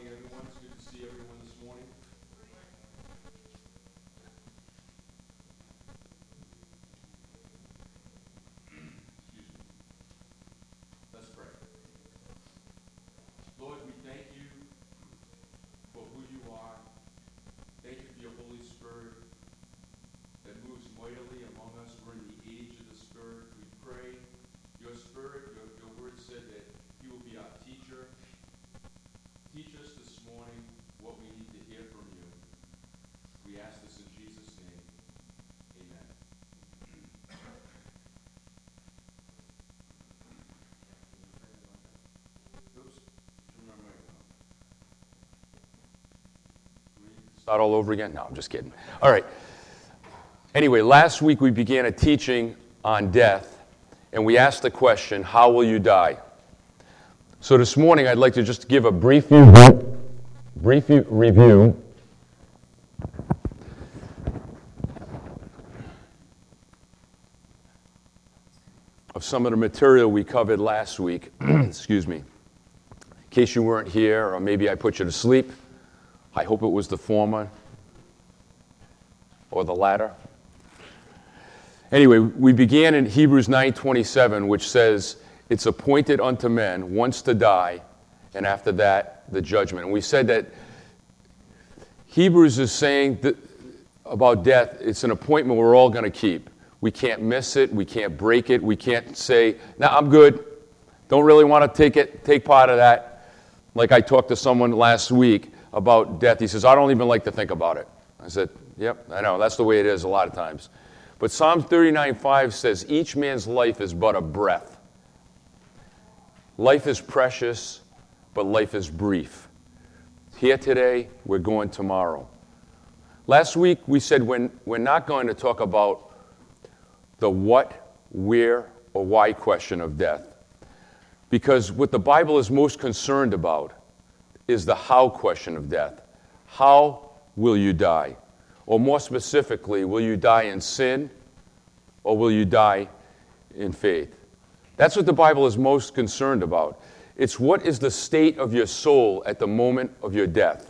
morning, everyone. It's good to see everyone this morning. Excuse me. Let's pray. Lord, we thank you for who you are. Thank you for your Holy Spirit that moves mightily among us. We're in the age of the Spirit. We pray your Spirit, your word said that he will be our teacher. Teach us this morning what we need to hear from you. We ask this in Jesus' name. Amen. Oops. Turn my mic on. Start all over again? No, I'm just kidding. All right. Anyway, last week we began a teaching on death, and we asked the question, how will you die? So this morning I'd like to just give a brief review of some of the material we covered last week. Excuse me. In case you weren't here, or maybe I put you to sleep, I hope it was the former or the latter. Anyway, we began in Hebrews 9:27, which says, it's appointed unto men once to die, and after that, the judgment. And we said that Hebrews is saying that about death, it's an appointment we're all going to keep. We can't miss it. We can't break it. We can't say, no, I'm good. Don't really want to take part of that. Like I talked to someone last week about death. He says, I don't even like to think about it. I said, yep, I know. That's the way it is a lot of times. But Psalm 39:5 says, each man's life is but a breath. Life is precious, but life is brief. Here today, we're going tomorrow. Last week, we said we're not going to talk about the what, where, or why question of death. Because what the Bible is most concerned about is the how question of death. How will you die? Or more specifically, will you die in sin, or will you die in faith? That's what the Bible is most concerned about. It's what is the state of your soul at the moment of your death.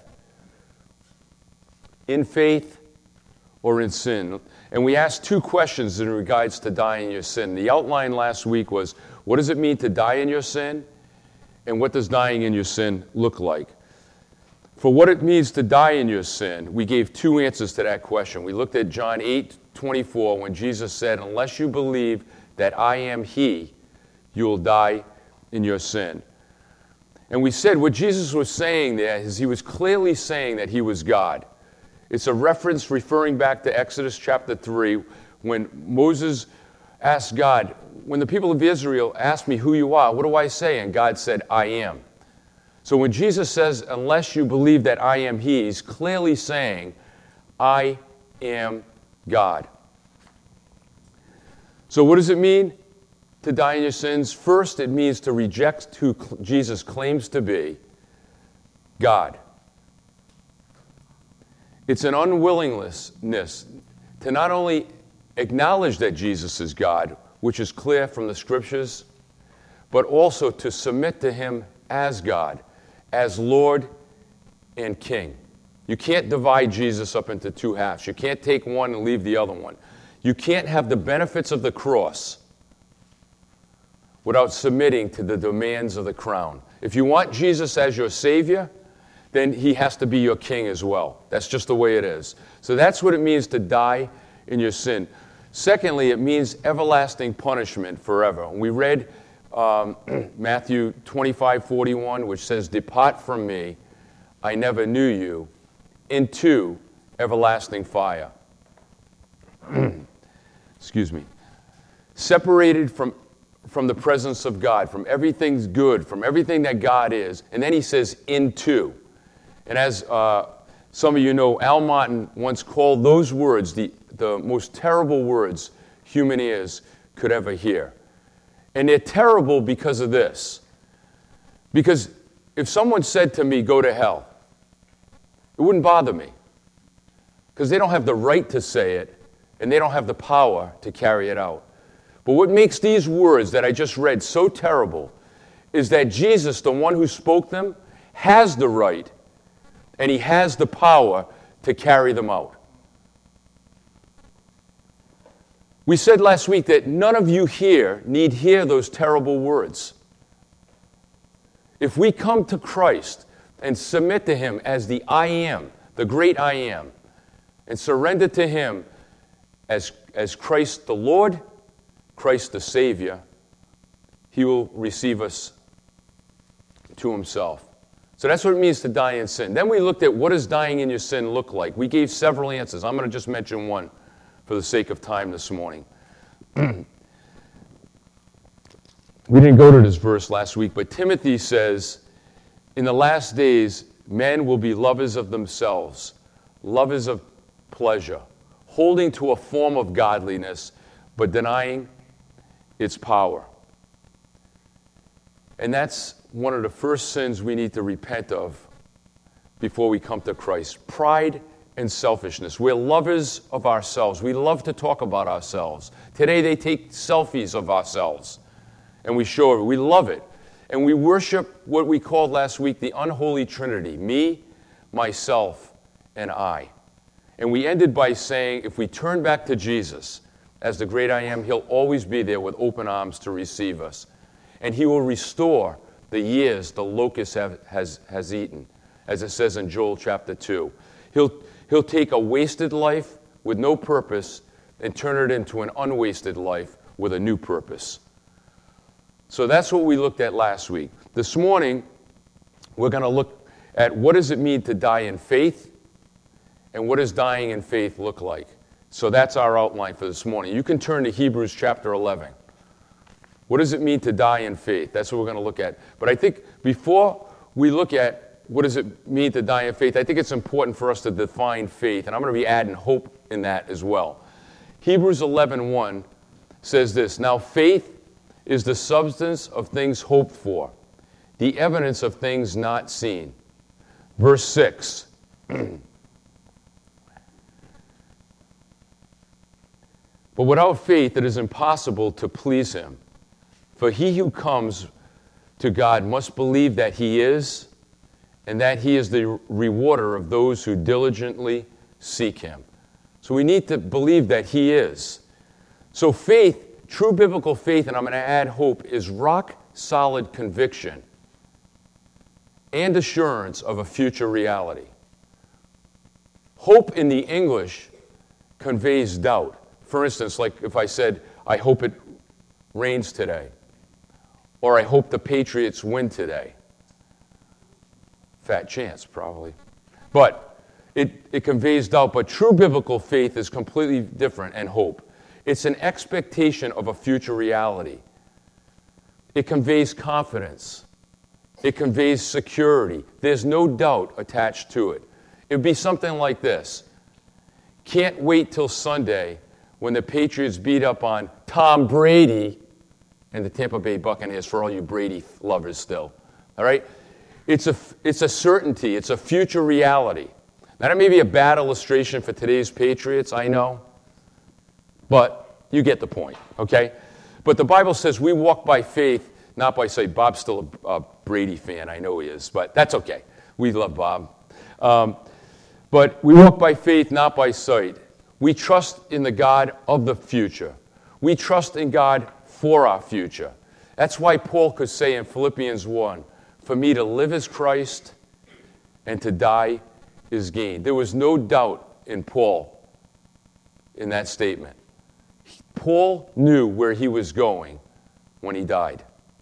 In faith or in sin. And we asked two questions in regards to dying in your sin. The outline last week was, what does it mean to die in your sin? And what does dying in your sin look like? For what it means to die in your sin, we gave two answers to that question. We looked at John 8:24 when Jesus said, unless you believe that I am he, you will die in your sin. And we said what Jesus was saying there is he was clearly saying that he was God. It's a reference referring back to Exodus chapter 3 when Moses asked God, when the people of Israel asked me who you are, what do I say? And God said, I am. So when Jesus says, unless you believe that I am he, he's clearly saying, I am God. So what does it mean to die in your sins? First, it means to reject who Jesus claims to be, God. It's an unwillingness to not only acknowledge that Jesus is God, which is clear from the scriptures, but also to submit to him as God, as Lord and King. You can't divide Jesus up into two halves. You can't take one and leave the other one. You can't have the benefits of the cross without submitting to the demands of the crown. If you want Jesus as your Savior, then he has to be your King as well. That's just the way it is. So that's what it means to die in your sin. Secondly, it means everlasting punishment forever. We read Matthew 25:41, which says, depart from me, I never knew you, into everlasting fire. Excuse me. Separated from the presence of God, from everything's good, from everything that God is. And then he says, into. And as some of you know, Al Martin once called those words the most terrible words human ears could ever hear. And they're terrible because of this. Because if someone said to me, go to hell, it wouldn't bother me. Because they don't have the right to say it, and they don't have the power to carry it out. But what makes these words that I just read so terrible is that Jesus, the one who spoke them, has the right And he has the power to carry them out. We said last week that none of you here need hear those terrible words. If we come to Christ and submit to him as the I am, the great I am, and surrender to him as Christ the Lord, Christ the Savior, he will receive us to himself. So that's what it means to die in sin. Then we looked at what does dying in your sin look like. We gave several answers. I'm going to just mention one for the sake of time this morning. We didn't go to this verse last week, but Timothy says, in the last days, men will be lovers of themselves, lovers of pleasure, holding to a form of godliness, but denying its power. And that's one of the first sins we need to repent of before we come to Christ. Pride and selfishness. We're lovers of ourselves. We love to talk about ourselves. Today they take selfies of ourselves, and we show it. We love it. And we worship what we called last week the unholy trinity, me, myself, and I. And we ended by saying if we turn back to Jesus as the great I am, he'll always be there with open arms to receive us. And he will restore the years the locust has eaten, as it says in Joel chapter 2. He'll take a wasted life with no purpose and turn it into an unwasted life with a new purpose. So that's what we looked at last week. This morning, we're going to look at what does it mean to die in faith, and what does dying in faith look like. So that's our outline for this morning. You can turn to Hebrews chapter 11. What does it mean to die in faith? That's what we're going to look at. But I think before we look at what does it mean to die in faith, I think it's important for us to define faith, and I'm going to be adding hope in that as well. Hebrews 11:1 says this, now faith is the substance of things hoped for, the evidence of things not seen. Verse 6. But without faith it is impossible to please him. For he who comes to God must believe that he is, and that he is the rewarder of those who diligently seek him. So we need to believe that he is. So faith, true biblical faith, and I'm going to add hope, is rock-solid conviction and assurance of a future reality. Hope in the English conveys doubt. For instance, like if I said, I hope it rains today, or I hope the Patriots win today. Fat chance, probably. But it conveys doubt, but true biblical faith is completely different, and hope. It's an expectation of a future reality. It conveys confidence. It conveys security. There's no doubt attached to it. It would be something like this. Can't wait till Sunday when the Patriots beat up on Tom Brady and the Tampa Bay Buccaneers, for all you Brady lovers still. All right? It's a certainty. It's a future reality. Now, that may be a bad illustration for today's Patriots, I know. But you get the point, okay? But the Bible says we walk by faith, not by sight. Bob's still a Brady fan. I know he is, but that's okay. We love Bob. But we walk by faith, not by sight. We trust in the God of the future. We trust in God for our future. That's why Paul could say in Philippians 1, for me to live is Christ and to die is gain. There was no doubt in Paul in that statement. Paul knew where he was going when he died.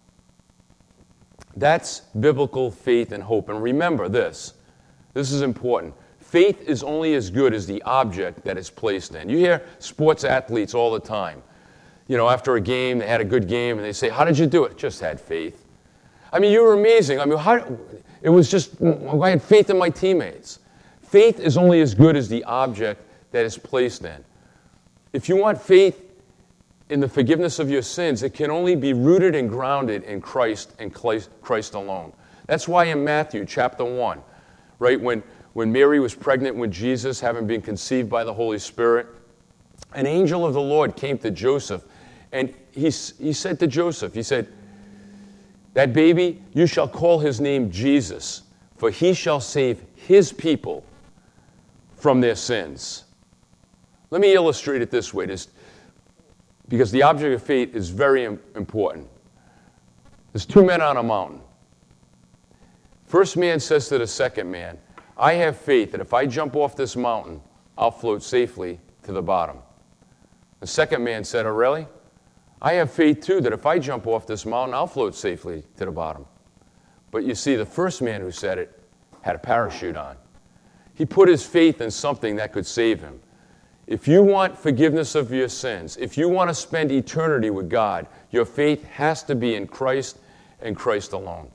That's biblical faith and hope. And remember this. This is important. Faith is only as good as the object that it's placed in. You hear sports athletes all the time. You know, after a game, they had a good game, and they say, how did you do it? Just had faith. I mean, you were amazing. I mean, it was just, I had faith in my teammates. Faith is only as good as the object that it's placed in. If you want faith in the forgiveness of your sins, it can only be rooted and grounded in Christ and Christ alone. That's why in Matthew chapter 1, right, when Mary was pregnant with Jesus, having been conceived by the Holy Spirit, an angel of the Lord came to Joseph, and he said to Joseph, he said, that baby, you shall call his name Jesus, for he shall save his people from their sins. Let me illustrate it this way, because the object of faith is very important. There's two men on a mountain. First man says to the second man, I have faith that if I jump off this mountain, I'll float safely to the bottom. The second man said, oh, really? I have faith, too, that if I jump off this mountain, I'll float safely to the bottom. But you see, the first man who said it had a parachute on. He put his faith in something that could save him. If you want forgiveness of your sins, if you want to spend eternity with God, your faith has to be in Christ and Christ alone.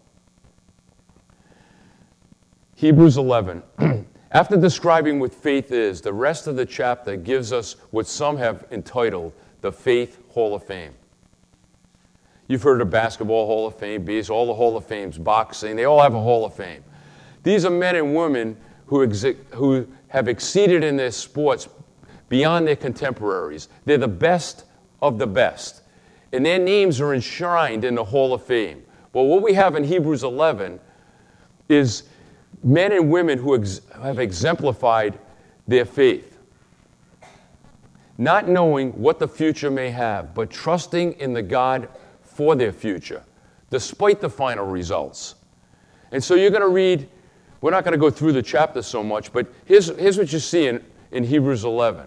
Hebrews 11. After describing what faith is, the rest of the chapter gives us what some have entitled the Faith Hall of Fame. You've heard of Basketball Hall of Fame, all the Hall of Fames, boxing, they all have a Hall of Fame. These are men and women who have exceeded in their sports beyond their contemporaries. They're the best of the best. And their names are enshrined in the Hall of Fame. Well, what we have in Hebrews 11 is men and women who have exemplified their faith. Not knowing what the future may have, but trusting in the God for their future, despite the final results. And so you're going to read, we're not going to go through the chapter so much, but here's what you see in Hebrews 11.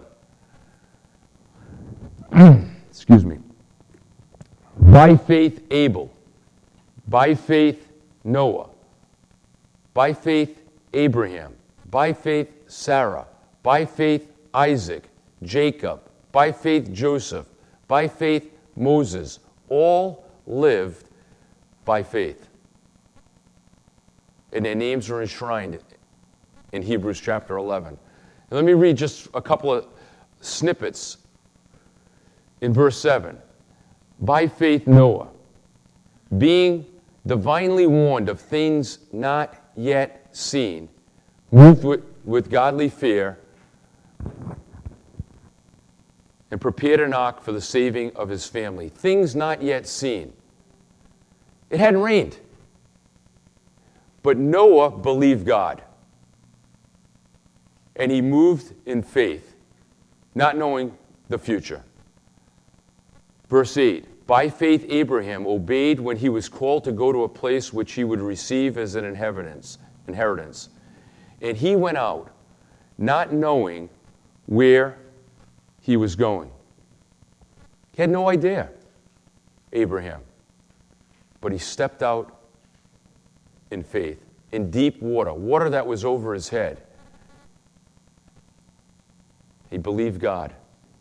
Excuse me. By faith Abel, by faith Noah, by faith Abraham, by faith Sarah, by faith Isaac, Jacob, by faith Joseph, by faith Moses, all lived by faith. And their names are enshrined in Hebrews chapter 11. And let me read just a couple of snippets in verse 7. By faith Noah, being divinely warned of things not yet seen, moved with godly fear, and prepared an ark for the saving of his family. Things not yet seen. It hadn't rained. But Noah believed God. And he moved in faith, not knowing the future. Verse 8. By faith Abraham obeyed when he was called to go to a place which he would receive as an inheritance. And he went out, not knowing where he was going. He had no idea, Abraham. But he stepped out in faith, in deep water that was over his head. He believed God.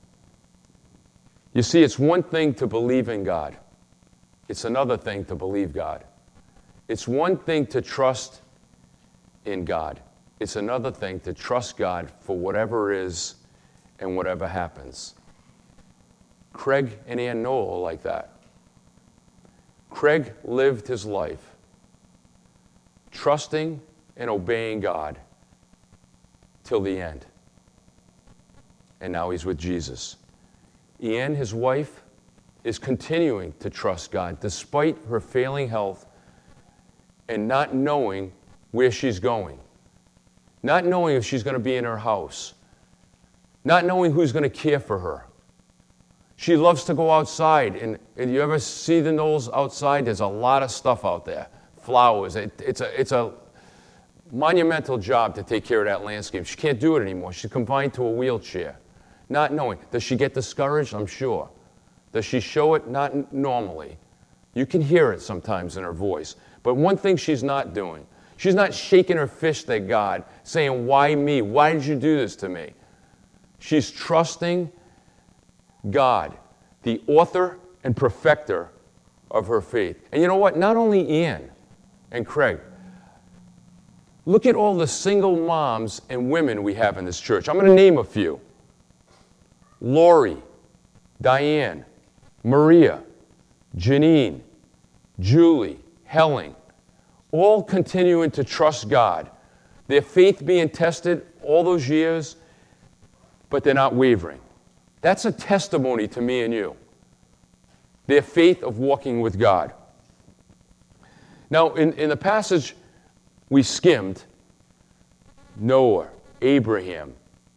You see, it's one thing to believe in God. It's another thing to believe God. It's one thing to trust in God. It's another thing to trust God for whatever is and whatever happens. Craig and Ann Noel are like that. Craig lived his life trusting and obeying God till the end. And now he's with Jesus. Ann, his wife, is continuing to trust God despite her failing health and not knowing where she's going. Not knowing if she's going to be in her house. Not knowing who's going to care for her. She loves to go outside, and you ever see the Knowles outside? There's a lot of stuff out there. Flowers. It's a monumental job to take care of that landscape. She can't do it anymore. She's confined to a wheelchair. Not knowing. Does she get discouraged? I'm sure. Does she show it? Not normally. You can hear it sometimes in her voice. But one thing she's not doing, she's not shaking her fist at God, saying, why me? Why did you do this to me? She's trusting God, the author and perfecter of her faith. And you know what? Not only Ann and Craig. Look at all the single moms and women we have in this church. I'm going to name a few. Lori, Diane, Maria, Janine, Julie, Helen, all continuing to trust God. Their faith being tested all those years, but they're not wavering. That's a testimony to me and you. Their faith of walking with God. Now, in the passage we skimmed Noah, Abraham,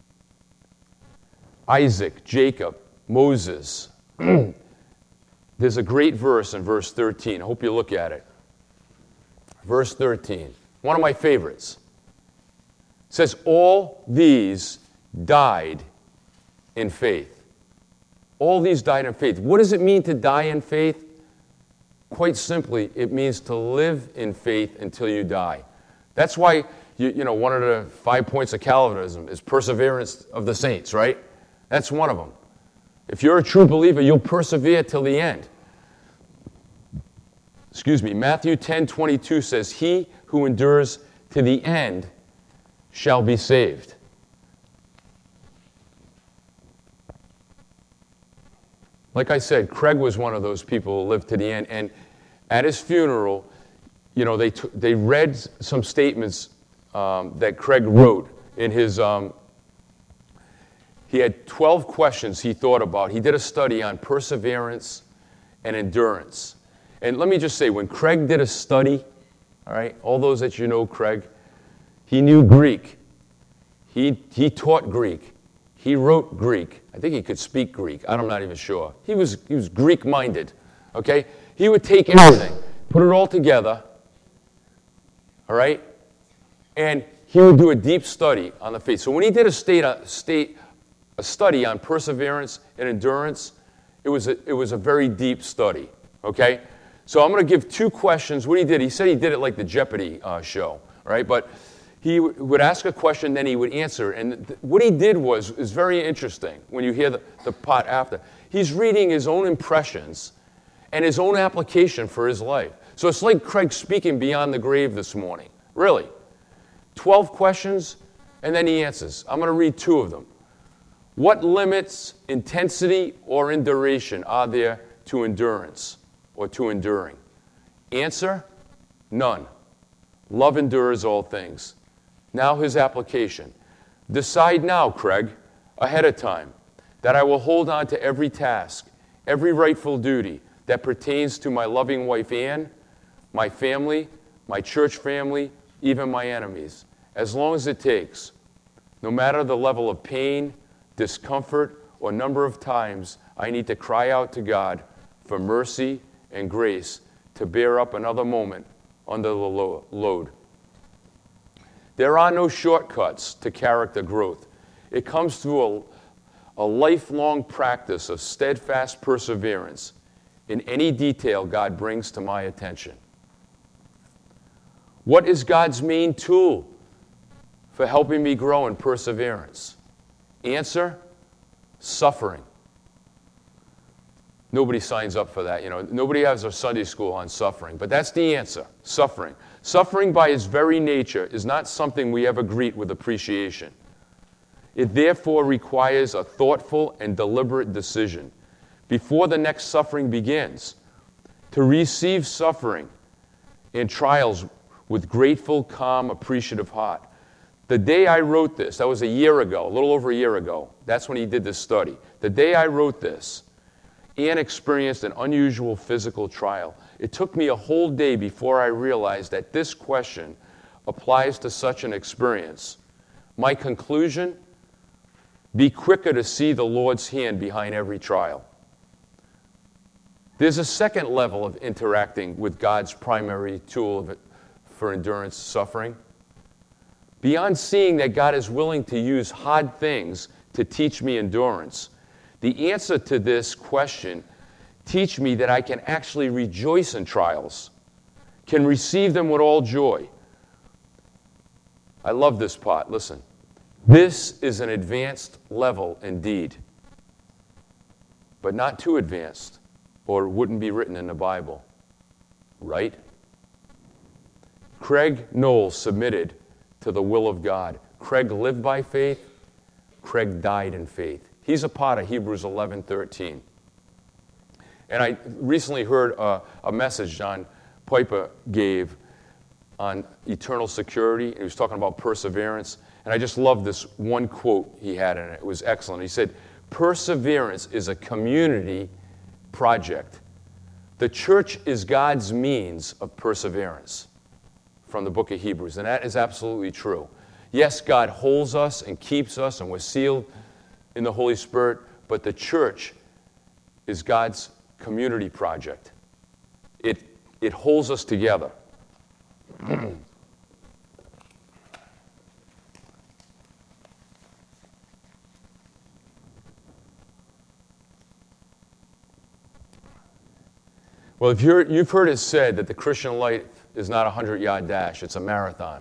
Isaac, Jacob, Moses. There's a great verse in verse 13. I hope you look at it. Verse 13, one of my favorites. It says, all these died in faith. All these died in faith. What does it mean to die in faith? Quite simply, it means to live in faith until you die. That's why, one of the 5 points of Calvinism is perseverance of the saints, right? That's one of them. If you're a true believer, you'll persevere till the end. Matthew 10:22 says, he who endures to the end shall be saved. Like I said, Craig was one of those people who lived to the end. And at his funeral, they read some statements that Craig wrote in his... He had 12 questions he thought about. He did a study on perseverance and endurance. And let me just say, when Craig did a study, all right, all those that you know Craig, he knew Greek. He taught Greek. He wrote Greek. I think he could speak Greek. I'm not even sure. He was Greek-minded, okay? He would take everything, put it all together, all right? And he would do a deep study on the faith. So when he did a study on perseverance and endurance, it was a very deep study, okay? So I'm going to give 2 questions. What he did, he said he did it like the Jeopardy show, right? But he would ask a question, then he would answer. And what he did is very interesting when you hear the part after. He's reading his own impressions and his own application for his life. So it's like Craig speaking beyond the grave this morning, really. 12 questions, and then he answers. I'm going to read 2 of them. What limits, intensity, or in duration are there to endurance or to enduring? Answer, none. Love endures all things. Now his application. Decide now, Craig, ahead of time, that I will hold on to every task, every rightful duty that pertains to my loving wife Ann, my family, my church family, even my enemies, as long as it takes, no matter the level of pain, discomfort, or number of times I need to cry out to God for mercy and grace to bear up another moment under the load. There are no shortcuts to character growth. It comes through a lifelong practice of steadfast perseverance in any detail God brings to my attention. What is God's main tool for helping me grow in perseverance? Answer, suffering. Nobody signs up for that. Nobody has a Sunday school on suffering, but that's the answer, suffering. Suffering by its very nature is not something we ever greet with appreciation. It therefore requires a thoughtful and deliberate decision before the next suffering begins to receive suffering and trials with grateful, calm, appreciative heart. The day I wrote this, that was a year ago, a little over a year ago. That's when he did this study. The day I wrote this, Ann experienced an unusual physical trial. It took me a whole day before I realized that this question applies to such an experience. My conclusion, be quicker to see the Lord's hand behind every trial. There's a second level of interacting with God's primary tool for endurance suffering. Beyond seeing that God is willing to use hard things to teach me endurance, the answer to this question teach me that I can actually rejoice in trials, can receive them with all joy. I love this part. Listen. This is an advanced level indeed, but not too advanced, or it wouldn't be written in the Bible. Right? Craig Knowles submitted to the will of God. Craig lived by faith. Craig died in faith. He's a part of Hebrews 11:13. And I recently heard a message John Piper gave on eternal security. He was talking about perseverance. And I just love this one quote he had in it. It was excellent. He said, perseverance is a community project. The church is God's means of perseverance. from the book of Hebrews, and that is absolutely true. Yes, God holds us and keeps us, and we're sealed in the Holy Spirit, but the church is God's community project. It holds us together. Well, if you've heard it said that the Christian life is not a 100-yard dash, it's a marathon.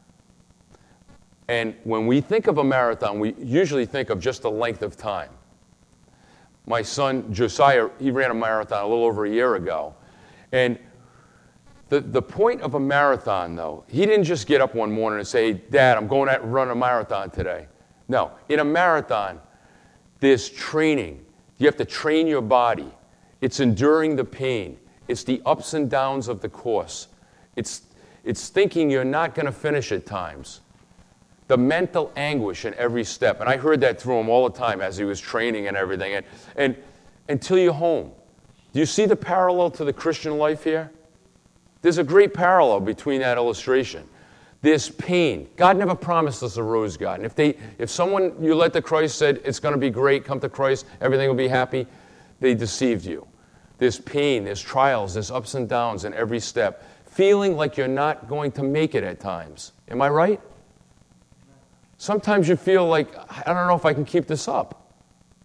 And when we think of a marathon, we usually think of just the length of time. My son, Josiah, he ran a marathon a little over a year ago. And the point of a marathon, though, he didn't just get up one morning and say, Dad, I'm going to run a marathon today. No, in a marathon, there's training. You have to train your body. It's enduring the pain. It's the ups and downs of the course. It's thinking you're not going to finish at times. The mental anguish in every step. And I heard that through him all the time as he was training and everything. And until you're home. Do you see the parallel to the Christian life here? There's a great parallel between that illustration. There's pain. God never promised us a rose garden. If someone you led to Christ said, it's going to be great, come to Christ, everything will be happy, they deceived you. There's pain, there's trials, there's ups and downs in every step. Feeling like you're not going to make it at times. Am I right? Sometimes you feel like, I don't know if I can keep this up.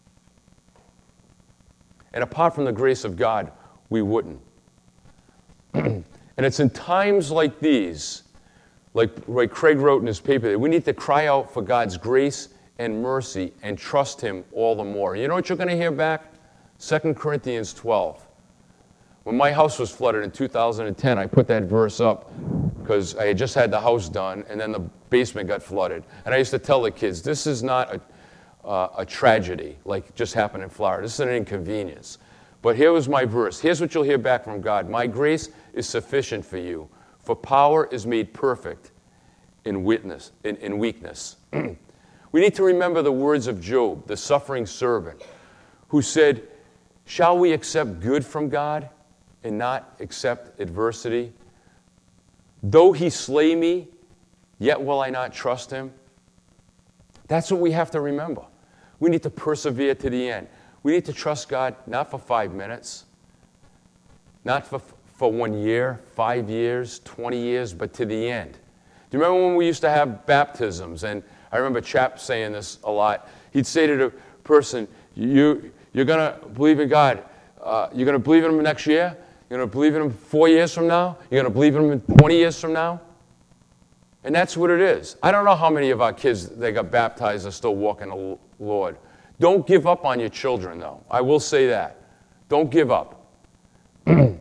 And apart from the grace of God, we wouldn't. And it's in times like these, like Craig wrote in his paper, that we need to cry out for God's grace and mercy and trust Him all the more. You know what you're going to hear back? 2 Corinthians 12. When my house was flooded in 2010, I put that verse up because I had just had the house done, and then the basement got flooded. And I used to tell the kids, this is not a tragedy like just happened in Florida. This is an inconvenience. But here was my verse. Here's what you'll hear back from God. My grace is sufficient for you, for power is made perfect in weakness. We need to remember the words of Job, the suffering servant, who said, shall we accept good from God and not accept adversity? Though He slay me, yet will I not trust Him. That's what we have to remember. We need to persevere to the end. We need to trust God not for 5 minutes, not for 1 year, 5 years, 20 years, but to the end. Do you remember when we used to have baptisms? And I remember Chap saying this a lot. He'd say to the person, you're going to believe in God. You're going to believe in Him next year? You're going to believe in Him 4 years from now? You're going to believe in Him 20 years from now? And that's what it is. I don't know how many of our kids that got baptized are still walking the Lord. Don't give up on your children, though. I will say that. Don't give up. And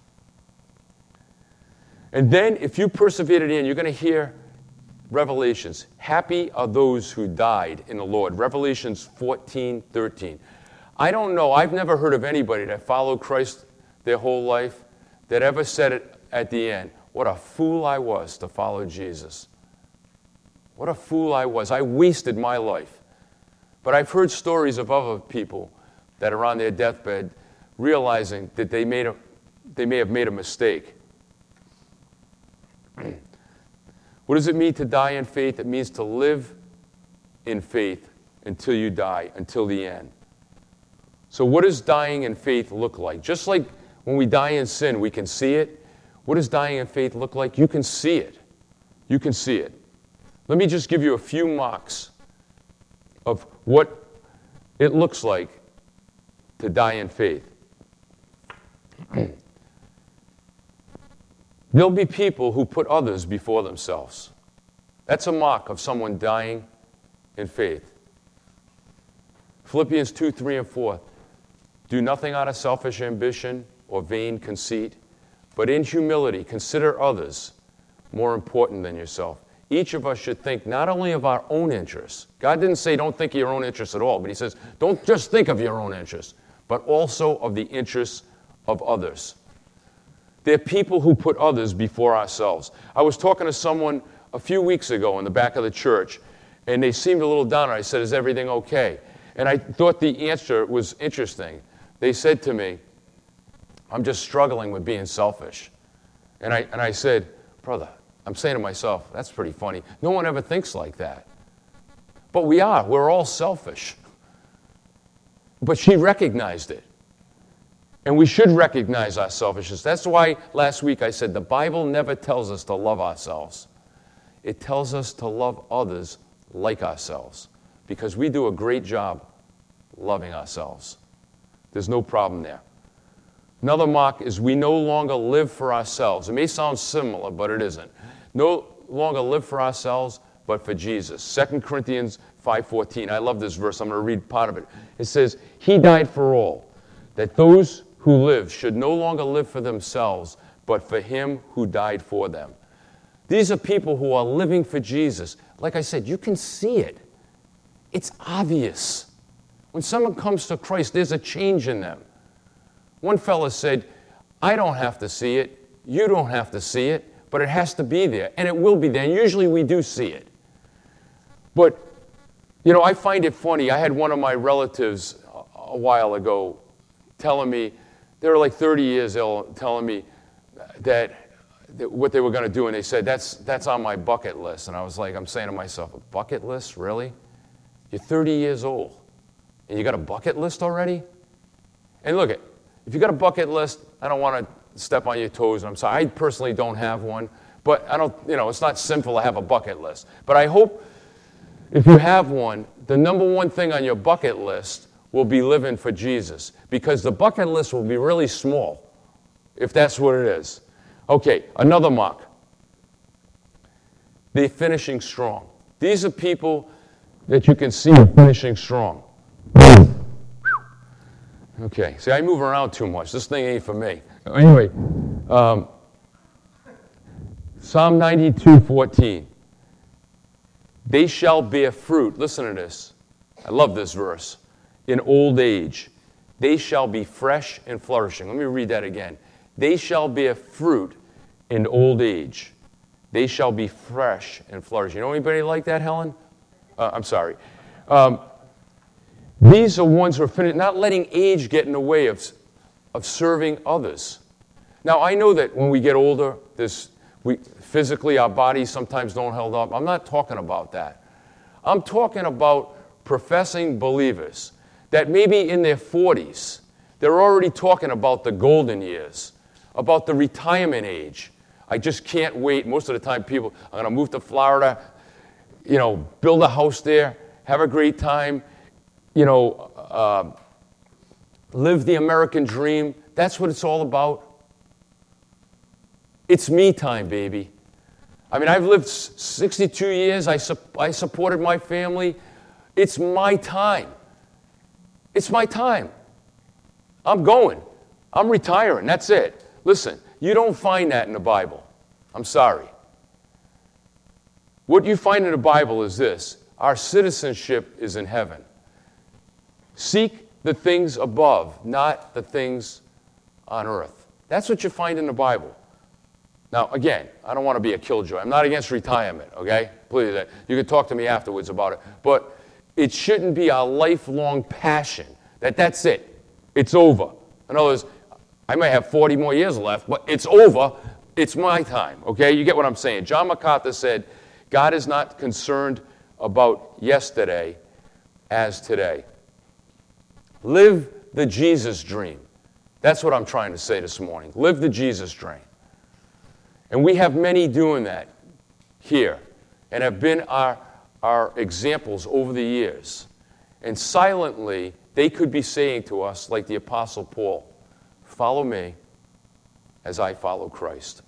then, if you persevere to the end, you're going to hear Revelations. Happy are those who died in the Lord. Revelations 14:13. I don't know. I've never heard of anybody that followed Christ their whole life that ever said it at the end, what a fool I was to follow Jesus. What a fool I was. I wasted my life. But I've heard stories of other people that are on their deathbed realizing that they may have made a mistake. What does it mean to die in faith? It means to live in faith until you die, until the end. So what does dying in faith look like? Just like when we die in sin, we can see it. What does dying in faith look like? You can see it. You can see it. Let me just give you a few mocks of what it looks like to die in faith. There'll be people who put others before themselves. That's a mock of someone dying in faith. Philippians 2, 3, and 4. Do nothing out of selfish ambition or vain conceit, but in humility consider others more important than yourself. Each of us should think not only of our own interests. God didn't say don't think of your own interests at all, but He says don't just think of your own interests, but also of the interests of others. There are people who put others before ourselves. I was talking to someone a few weeks ago in the back of the church, and they seemed a little down. I said, is everything okay? And I thought the answer was interesting. They said to me, I'm just struggling with being selfish. And I said, brother, I'm saying to myself, that's pretty funny. No one ever thinks like that. But we are. We're all selfish. But she recognized it. And we should recognize our selfishness. That's why last week I said the Bible never tells us to love ourselves. It tells us to love others like ourselves, because we do a great job loving ourselves. There's no problem there. Another mark is we no longer live for ourselves. It may sound similar, but it isn't. No longer live for ourselves, but for Jesus. 2 Corinthians 5:14. I love this verse. I'm going to read part of it. It says, He died for all, that those who live should no longer live for themselves, but for Him who died for them. These are people who are living for Jesus. Like I said, you can see it. It's obvious. When someone comes to Christ, there's a change in them. One fella said, I don't have to see it, you don't have to see it, but it has to be there, and it will be there, and usually we do see it. But, I find it funny. I had one of my relatives a while ago telling me, they were like 30 years old, telling me that what they were going to do, and they said, that's on my bucket list. And I was like, I'm saying to myself, a bucket list, really? You're 30 years old, and you got a bucket list already? And look, if you got a bucket list, I don't want to step on your toes, and I'm sorry, I personally don't have one, but I don't, it's not sinful to have a bucket list. But I hope if you have one, the number one thing on your bucket list will be living for Jesus, because the bucket list will be really small, if that's what it is. Okay, another mark. They're finishing strong. These are people that you can see finishing strong. Okay, see, I move around too much. This thing ain't for me. Anyway, Psalm 92:14. They shall bear fruit. Listen to this. I love this verse. In old age, they shall be fresh and flourishing. Let me read that again. They shall bear fruit in old age. They shall be fresh and flourishing. You know anybody like that, Helen? I'm sorry. These are ones who are not letting age get in the way of serving others. Now, I know that when we get older, physically our bodies sometimes don't hold up. I'm not talking about that. I'm talking about professing believers that maybe in their 40s, they're already talking about the golden years, about the retirement age. I just can't wait. Most of the time, people, I'm going to move to Florida, build a house there, have a great time, live the American dream. That's what it's all about. It's me time, baby. I mean, I've lived 62 years. I supported my family. It's my time. It's my time. I'm going. I'm retiring. That's it. Listen, you don't find that in the Bible. I'm sorry. What you find in the Bible is this. Our citizenship is in heaven. Seek the things above, not the things on earth. That's what you find in the Bible. Now, again, I don't want to be a killjoy. I'm not against retirement, okay? Please, you can talk to me afterwards about it. But it shouldn't be a lifelong passion. That's it. It's over. In other words, I may have 40 more years left, but it's over. It's my time, okay? You get what I'm saying. John MacArthur said, God is not concerned about yesterday as today. Live the Jesus dream. That's what I'm trying to say this morning. Live the Jesus dream. And we have many doing that here and have been our examples over the years. And silently, they could be saying to us, like the Apostle Paul, follow me as I follow Christ.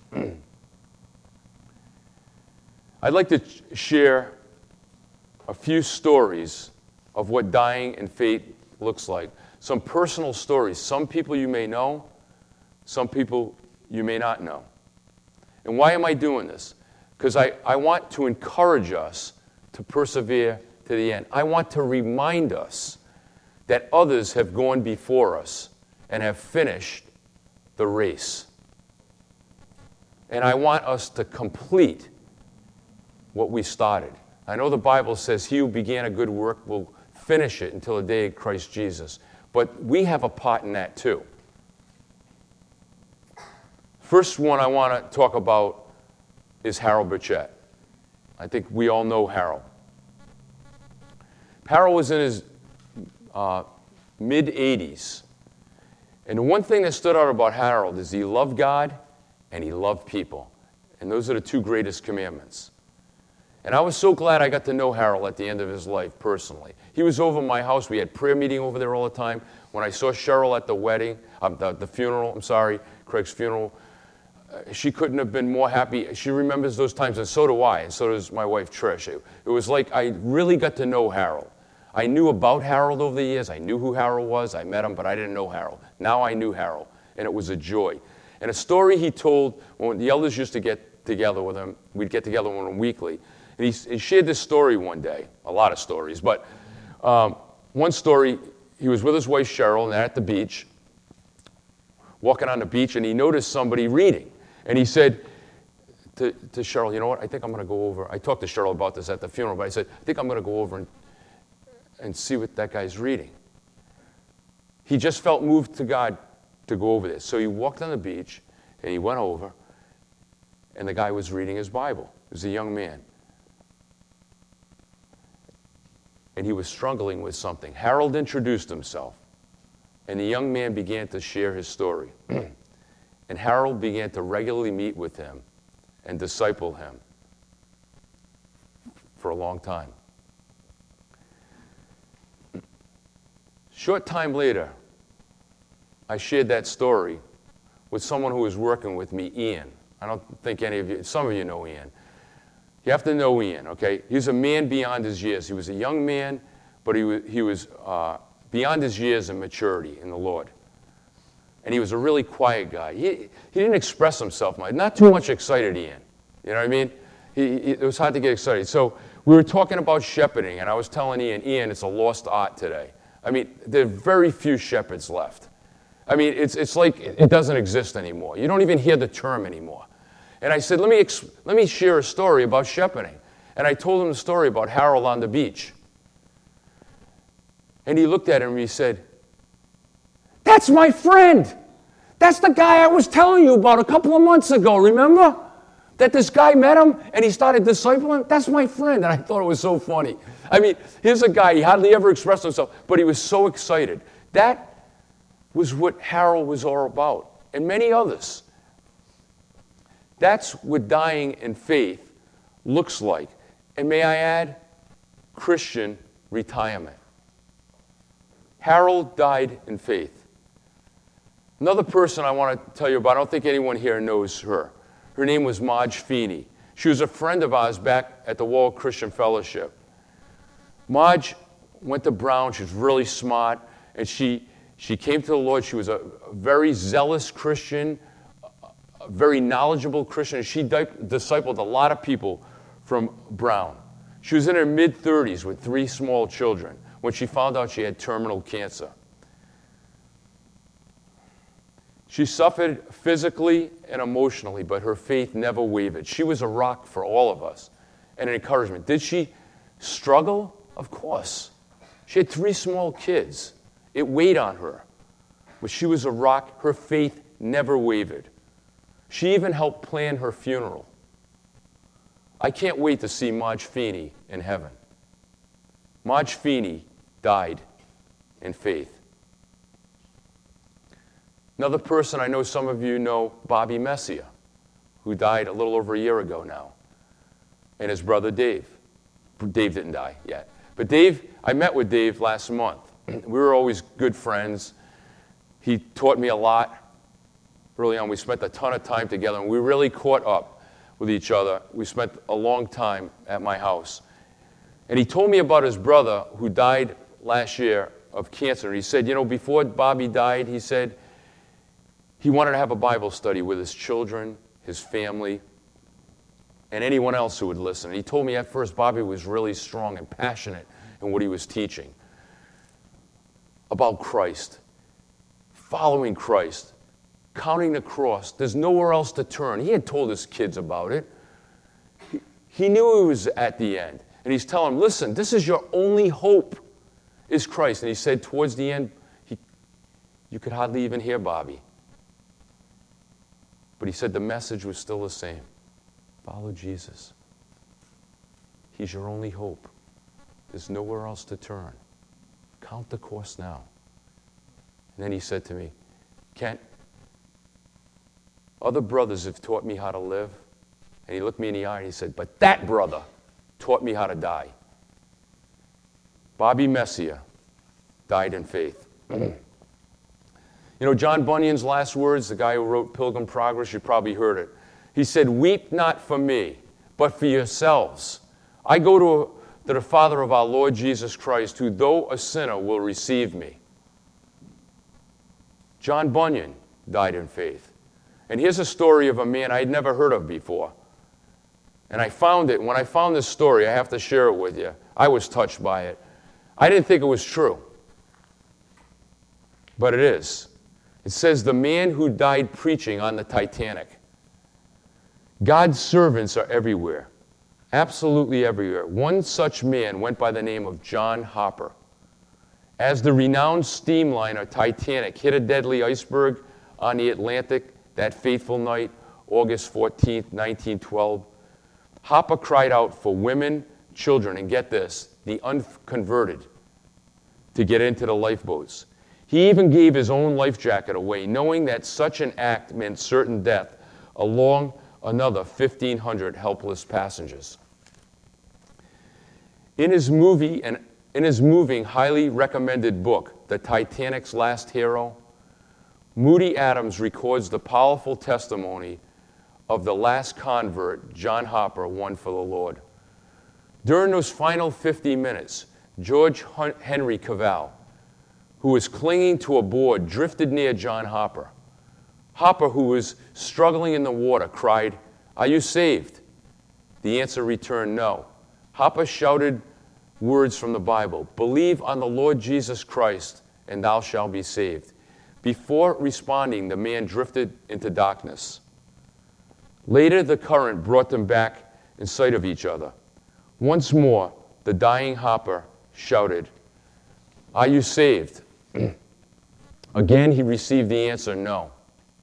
I'd like to share a few stories of what dying in faith looks like. Some personal stories. Some people you may know, some people you may not know. And why am I doing this? Because I want to encourage us to persevere to the end. I want to remind us that others have gone before us and have finished the race. And I want us to complete what we started. I know the Bible says he who began a good work will finish it until the day of Christ Jesus. But we have a part in that too. First one I want to talk about is Harold Burchett. I think we all know Harold. Harold was in his mid-80s. And the one thing that stood out about Harold is he loved God and he loved people. And those are the two greatest commandments. And I was so glad I got to know Harold at the end of his life personally. He was over at my house. We had prayer meeting over there all the time. When I saw Cheryl at the wedding, the funeral, Craig's funeral, she couldn't have been more happy. She remembers those times, and so do I, and so does my wife, Trish. It was like I really got to know Harold. I knew about Harold over the years. I knew who Harold was. I met him, but I didn't know Harold. Now I knew Harold, and it was a joy. And a story he told when the elders used to get together with him, we'd get together with him weekly, and he shared this story one day, a lot of stories, but one story, he was with his wife, Cheryl, and they're at the beach, walking on the beach, and he noticed somebody reading. And he said to Cheryl, you know what, I think I'm going to go over. I talked to Cheryl about this at the funeral, but I said, I think I'm going to go over and see what that guy's reading. He just felt moved to God to go over this. So he walked on the beach, and he went over, and the guy was reading his Bible. He was a young man. And he was struggling with something. Harold introduced himself, and the young man began to share his story. And Harold began to regularly meet with him and disciple him for a long time. Short time later, I shared that story with someone who was working with me, Ian. I don't think any of you, some of you know Ian. You have to know Ian, okay? He was a man beyond his years. He was a young man, but he was beyond his years in maturity in the Lord. And he was a really quiet guy. He didn't express himself much. Not too much excited, Ian. You know what I mean? It was hard to get excited. So we were talking about shepherding, and I was telling Ian, it's a lost art today. I mean, there are very few shepherds left. I mean, it's like it doesn't exist anymore. You don't even hear the term anymore. And I said, let me share a story about shepherding. And I told him the story about Harold on the beach. And he looked at him and he said, that's my friend. That's the guy I was telling you about a couple of months ago, remember? That this guy met him and he started discipling him? That's my friend. And I thought it was so funny. I mean, here's a guy, he hardly ever expressed himself, but he was so excited. That was what Harold was all about, and many others. That's what dying in faith looks like. And may I add, Christian retirement. Harold died in faith. Another person I want to tell you about, I don't think anyone here knows her. Her name was Marge Feeney. She was a friend of ours back at the World Christian Fellowship. Marge went to Brown. She was really smart, and she came to the Lord. She was a very zealous Christian, a very knowledgeable Christian, and she discipled a lot of people from Brown. She was in her mid-30s with 3 small children when she found out she had terminal cancer. She suffered physically and emotionally, but her faith never wavered. She was a rock for all of us and an encouragement. Did she struggle? Of course. She had 3 small kids. It weighed on her. But she was a rock. Her faith never wavered. She even helped plan her funeral. I can't wait to see Marge Feeney in heaven. Marge Feeney died in faith. Another person I know some of you know, Bobby Messier, who died a little over a year ago now, and his brother Dave. Dave didn't die yet. But Dave, I met with Dave last month. We were always good friends. He taught me a lot early on. We spent a ton of time together, and we really caught up with each other. We spent a long time at my house. And he told me about his brother who died last year of cancer. He said, you know, before Bobby died, he said he wanted to have a Bible study with his children, his family, and anyone else who would listen. And he told me at first Bobby was really strong and passionate in what he was teaching about Christ, following Christ, counting the cross. There's nowhere else to turn. He had told his kids about it. He knew he was at the end. And he's telling them, listen, this is your only hope is Christ. And he said towards the end, you could hardly even hear Bobby. But he said the message was still the same. Follow Jesus. He's your only hope. There's nowhere else to turn. Count the cost now. And then he said to me, Kent, other brothers have taught me how to live. And he looked me in the eye and he said, but that brother taught me how to die. Bobby Messier died in faith. You know, John Bunyan's last words, the guy who wrote Pilgrim Progress, you probably heard it. He said, weep not for me, but for yourselves. I go to the Father of our Lord Jesus Christ, who though a sinner will receive me. John Bunyan died in faith. And here's a story of a man I'd never heard of before. And I found it. When I found this story, I have to share it with you. I was touched by it. I didn't think it was true. But it is. It says, the man who died preaching on the Titanic. God's servants are everywhere. Absolutely everywhere. One such man went by the name of John Hopper. As the renowned steamliner Titanic hit a deadly iceberg on the Atlantic that fateful night, August 14th, 1912, Hopper cried out for women, children, and get this, the unconverted, to get into the lifeboats. He even gave his own life jacket away, knowing that such an act meant certain death, along another 1,500 helpless passengers. In his moving, highly recommended book, The Titanic's Last Hero, Moody Adams records the powerful testimony of the last convert John Hopper won for the Lord. During those final 50 minutes, George Henry Cavell, who was clinging to a board, drifted near John Hopper. Hopper, who was struggling in the water, cried, "Are you saved?" The answer returned, "No." Hopper shouted words from the Bible, "Believe on the Lord Jesus Christ, and thou shalt be saved." Before responding, the man drifted into darkness. Later, the current brought them back in sight of each other. Once more, the dying Hopper shouted, "Are you saved?" Again, he received the answer, "No."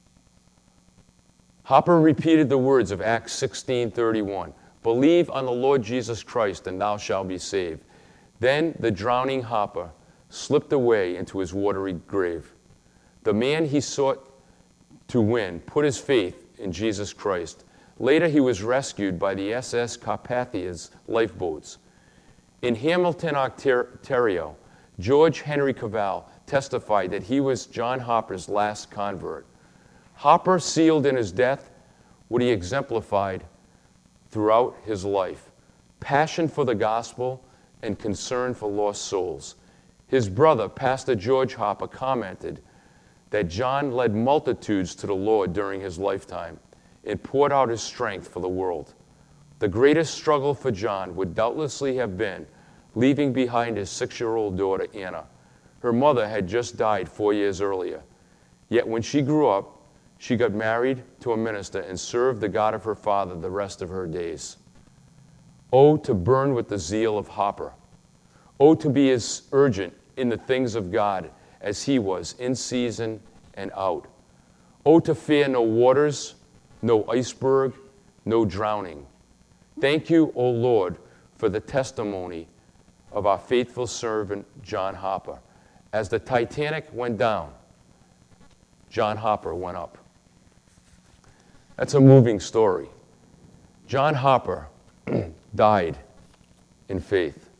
Hopper repeated the words of Acts 16:31, "Believe on the Lord Jesus Christ, and thou shalt be saved." Then the drowning Hopper slipped away into his watery grave. The man he sought to win put his faith in Jesus Christ. Later, he was rescued by the SS Carpathia's lifeboats. In Hamilton, Ontario, George Henry Cavell testified that he was John Hopper's last convert. Hopper sealed in his death what he exemplified throughout his life: passion for the gospel and concern for lost souls. His brother, Pastor George Hopper, commented that John led multitudes to the Lord during his lifetime and poured out his strength for the world. The greatest struggle for John would doubtlessly have been leaving behind his 6-year-old daughter, Anna. Her mother had just died 4 years earlier. Yet when she grew up, she got married to a minister and served the God of her father the rest of her days. Oh, to burn with the zeal of Hopper. Oh, to be as urgent in the things of God as he was in season and out. Oh, to fear no waters, no iceberg, no drowning. Thank you, O Lord, for the testimony of our faithful servant, John Hopper. As the Titanic went down, John Hopper went up. That's a moving story. John Hopper died in faith.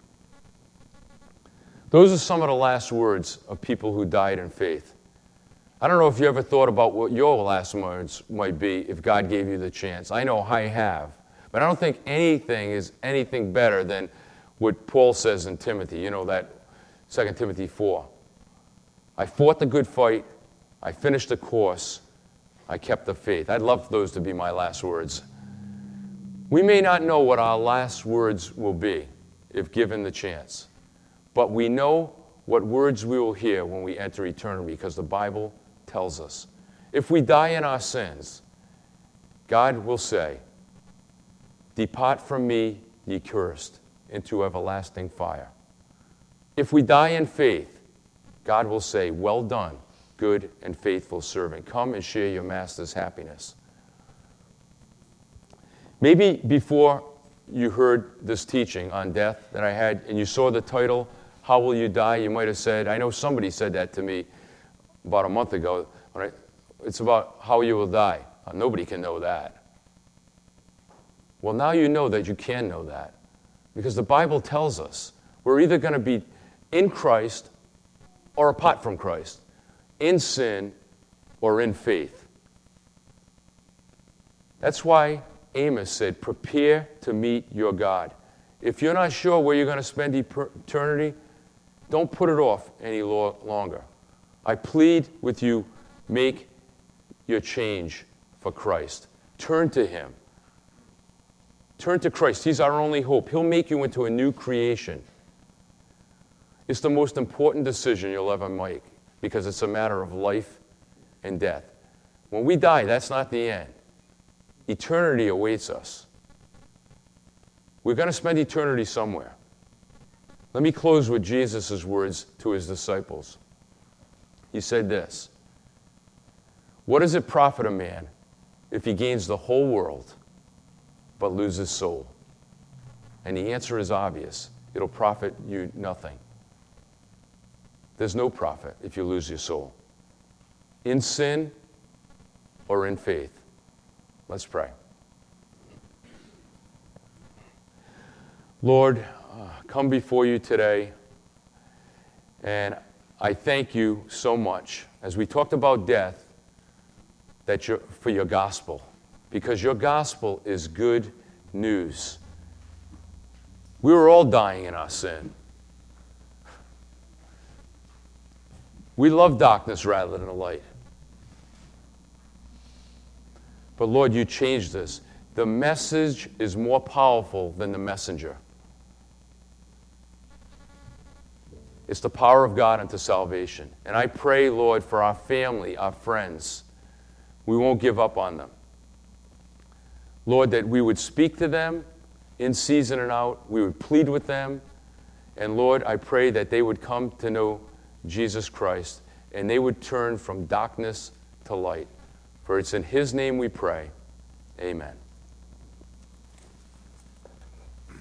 Those are some of the last words of people who died in faith. I don't know if you ever thought about what your last words might be if God gave you the chance. I know I have. But I don't think anything is anything better than what Paul says in Timothy. You know that 2 Timothy 4. I fought the good fight. I finished the course. I kept the faith. I'd love those to be my last words. We may not know what our last words will be if given the chance, but we know what words we will hear when we enter eternity because the Bible tells us. If we die in our sins, God will say, "Depart from me, ye cursed, into everlasting fire." If we die in faith, God will say, "Well done, good and faithful servant. Come and share your master's happiness." Maybe before you heard this teaching on death that I had, and you saw the title, How Will You Die? You might have said, I know somebody said that to me about a month ago. It's about how you will die. Nobody can know that. Well, now you know that you can know that. Because the Bible tells us we're either going to be in Christ or apart from Christ, in sin or in faith. That's why Amos said, prepare to meet your God. If you're not sure where you're going to spend eternity, don't put it off any longer. I plead with you, make your change for Christ. Turn to Him. Turn to Christ. He's our only hope. He'll make you into a new creation. It's the most important decision you'll ever make because it's a matter of life and death. When we die, that's not the end. Eternity awaits us. We're going to spend eternity somewhere. Let me close with Jesus' words to His disciples. He said this, what does it profit a man if he gains the whole world but loses his soul? And the answer is obvious. It'll profit you nothing. There's no profit if you lose your soul. In sin or in faith. Let's pray. Lord, come before you today, and I thank you so much, as we talked about death, for your gospel, because your gospel is good news. We were all dying in our sin. We love darkness rather than the light. But Lord, you changed this. The message is more powerful than the messenger. It's the power of God unto salvation. And I pray, Lord, for our family, our friends, we won't give up on them. Lord, that we would speak to them in season and out. We would plead with them. And Lord, I pray that they would come to know Jesus Christ and they would turn from darkness to light. For it's in His name we pray. Amen.